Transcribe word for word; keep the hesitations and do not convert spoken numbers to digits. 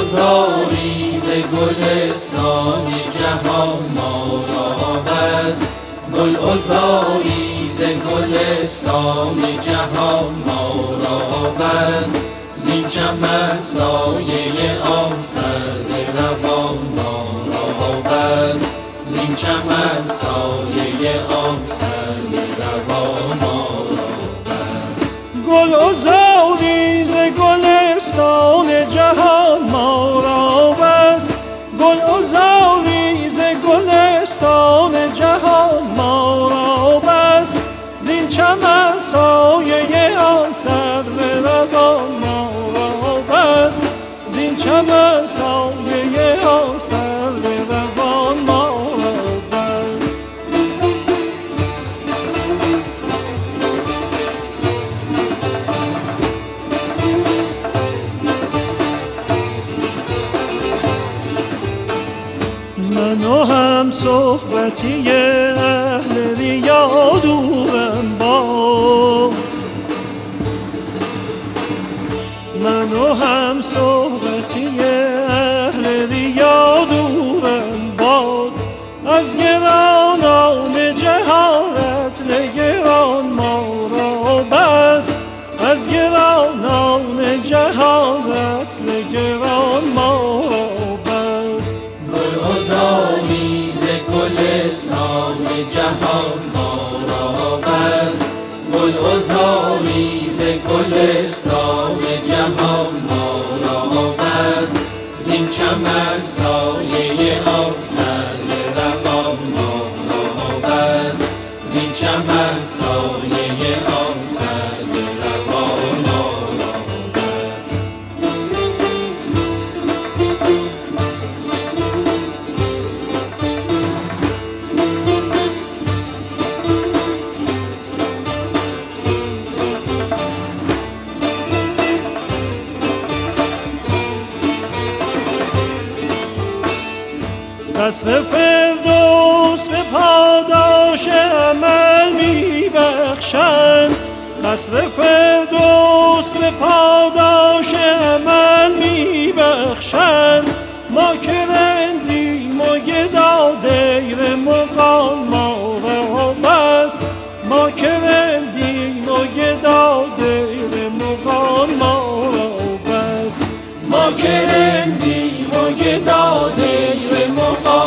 عذاری ز گلستان جهان ما را بس، گل عذاری ز گلستان جهان ما را بس، زین چمن سایه آن سرو روان ما را بس، زین چمن سایه آن سرو روان ما را بس. گل عذاری ز گلستان جهان ما را بس، گل عذاری ز گلستان جهان ما را بس، زین چمن سایه آن سرو روان ما را بس، زین چمن سایه آن سرو روان ما را بس. من و هم صحبتی اهل ریا دورم با، من و هم صحبتی اهل ریا دورم باد، از گرانان جهالت نگران ما را بس، از گرانان جهالت نگران ما را بس. گل عذاری ز گلستان جهان ما را بس، گل عذاری ز گلستان جهان ما را بس، زین چمن سایه آن سرو روان ما را بس، زین چمن سایه آن سرو روان ما را بس. قصر فردوس به پاداش عمل می بخشند، قصر فردوس به پاداش عمل می بخشند، ما که رندیم و گدا دیر مقام ما را بس، ما که رندیم و گدا دیر مقام ما را بس، ما که رندیم و گدا دیر مقام